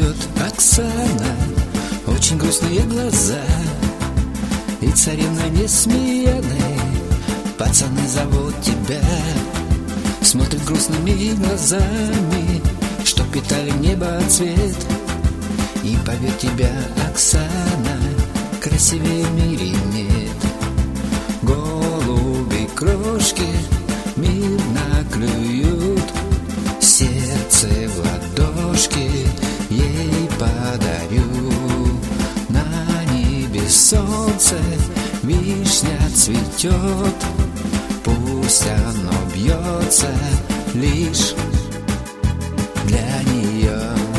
живет Оксана, очень грустные глаза, и царевна несмеяная, пацаны зовут тебя. Смотрит грустными глазами, что питали небо цвет. И поверь, тебя, Оксана, красивее в мире нет. Голуби крошки мирно клюют, сердце в ладошки ей подарю. На небе солнце, вишня цветет, пусть оно бьется лишь для нее.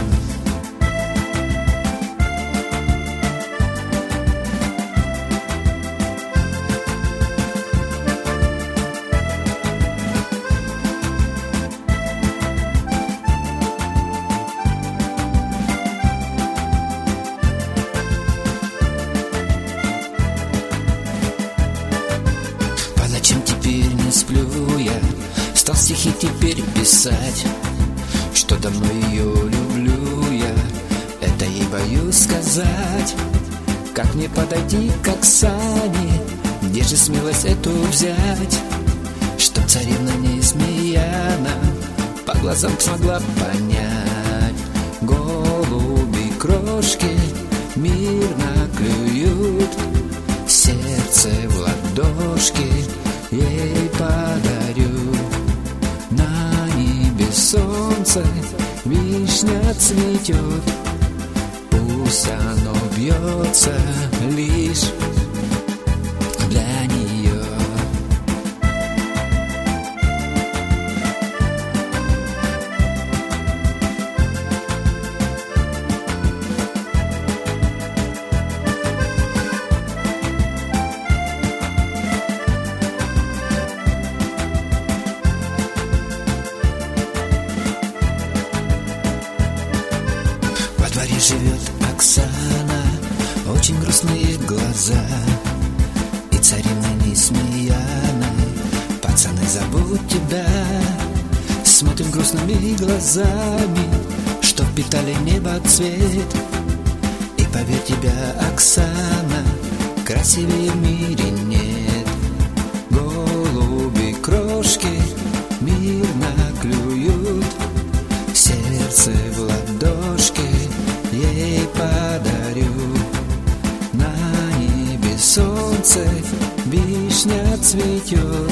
Чем теперь не сплю я, стал стихи теперь писать, что давно ее люблю я, это ей боюсь сказать. Как мне подойти к Оксане, где же смелость эту взять, чтоб царевна несмеяна по глазам смогла понять. Голуби крошки мирно клюют, сердце в ладошки ей подарю. На небе солнце, вишня цветет, пусть оно бьется лишь для нее. Во дворе живет Оксана, очень грустные глаза, и царевна несмеяная, пацаны зовут тебя. Смотрим грустными глазами, что впитали небо цвет. И поверь, тебя, Оксана, красивее в мире нет. Голуби крошки мирно клюют, сердце в ладошке ей подарю. На небе солнце, вишня цветет,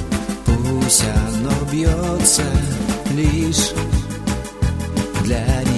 пусть оно бьется лишь для нее.